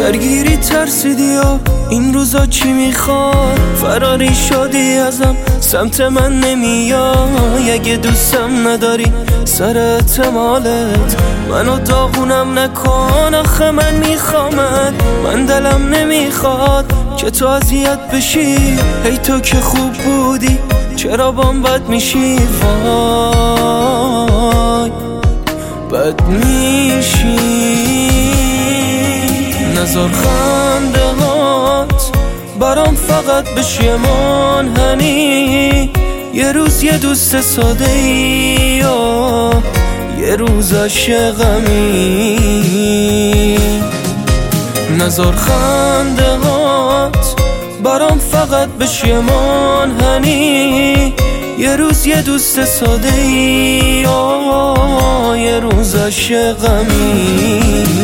درگیری ترسیدی و این روزا چی میخواد؟ فراری شدی ازم سمت من نمیای. اگه دوستم نداری سر احتمالت منو داغونم نکن. آخه من میخوامت، من دلم نمیخواد که تو اذیت بشی. هی تو که خوب بودی چرا بام بد میشی؟ وای بد میشی. نذار خنده هات برام فقط بشی منحنی. یه روز یه دوست ساده ای و یه روز عاشقمی. نذار خنده هات برام فقط بشی منحنی. یه روز یه دوست ساده ای و یه روز عاشقمی.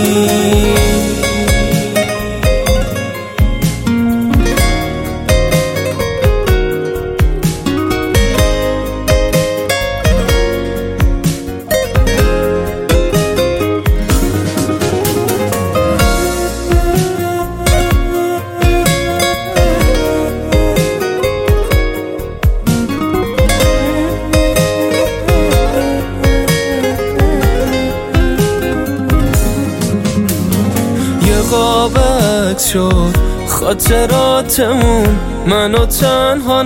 قابت شد خاطراتمون، منو تنها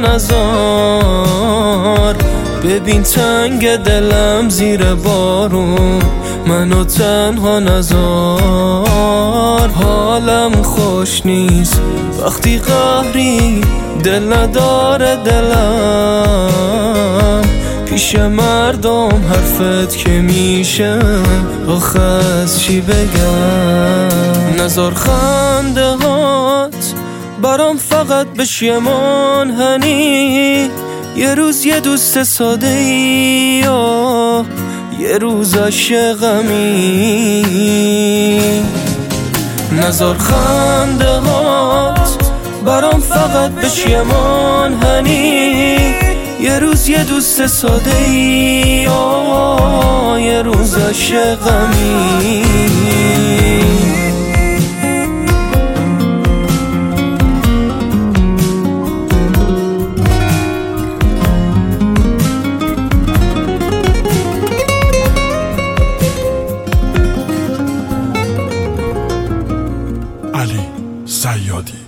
نذار. ببین تنگ دلم زیر بارون، منو تنها نذار. حالم خوش نیست وقتی قهری، دل نداره دلم. پیش مردم حرفت که میشه آخه از چی بگم؟ نذار خنده هات برام فقط بشی منحنی. یه روز یه دوست ساده ای و یه روز عاشقمی. نذار خنده هات برام فقط بشی منحنی. یه روز یه دوست ساده ای و یه روز عاشقمی. علی صیادی.